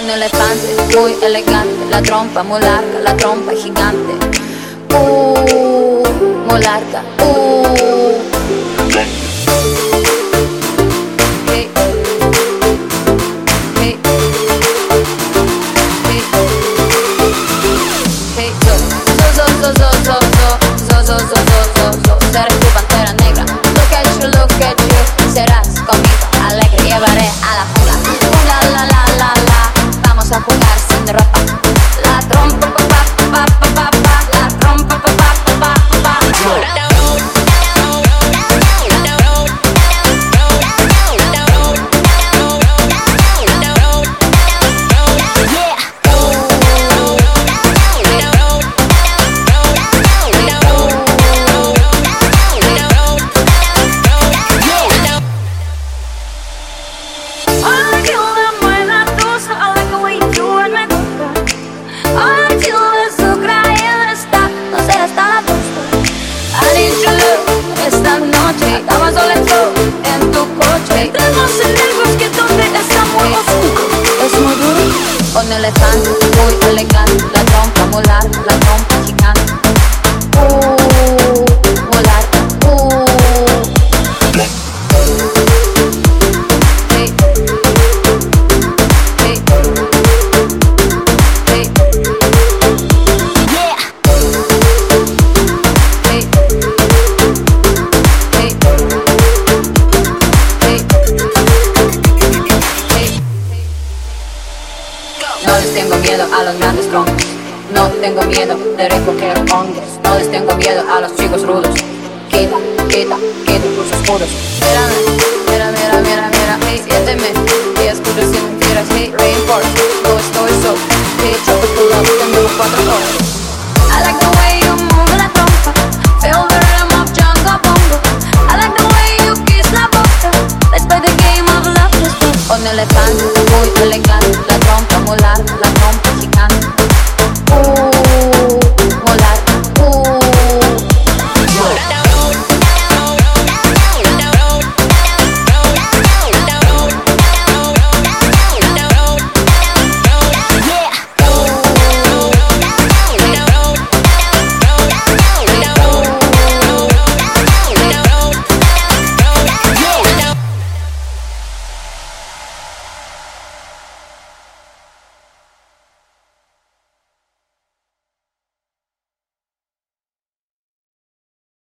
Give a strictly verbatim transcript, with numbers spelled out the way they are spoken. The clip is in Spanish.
Un elefante muy elegante, la trompa muy larga, la trompa gigante. Uh, muy larga. Uh. Hey. Hey. Hey. Hey. So, so, so, so, so, so, so, so, so, so, so, so. Serás tu pantera negra. Look at you, look at you. Serás conmigo alegre, llevaré a la jungla. Jungla, la, la, la, la. Vamos a jugar sin ropa. La trompa, pa, pa, pa, pa, pa. La trompa, pa, pa, pa, pa, pa. Esta noche hagamos soleto en tu coche. Entremos en el bosque donde está muy oscuro. Es muy duro. Un elefante muy elegante, la trompa muy larga, la trompa gigante. Uh, muy larga. Uh. Hey. Hey. Hey. Yeah. Hey. No les tengo miedo a los grandes troncos. No tengo miedo de recoger hongos. No les tengo miedo a los chicos rudos. Quita, quita, quita tus escudos. Mira, mira, mira, mira, mira. Hey, siénteme y escucha sin mentiras. Hey, reinforce, no estoy solo. Hey, choco tu love, tengo cuatro horas. I like the way you move la trompa. Feel the rhythm of Jungle Bongo. I like the way you kiss la boca. Let's play the game of love. Un elefante muy elegante.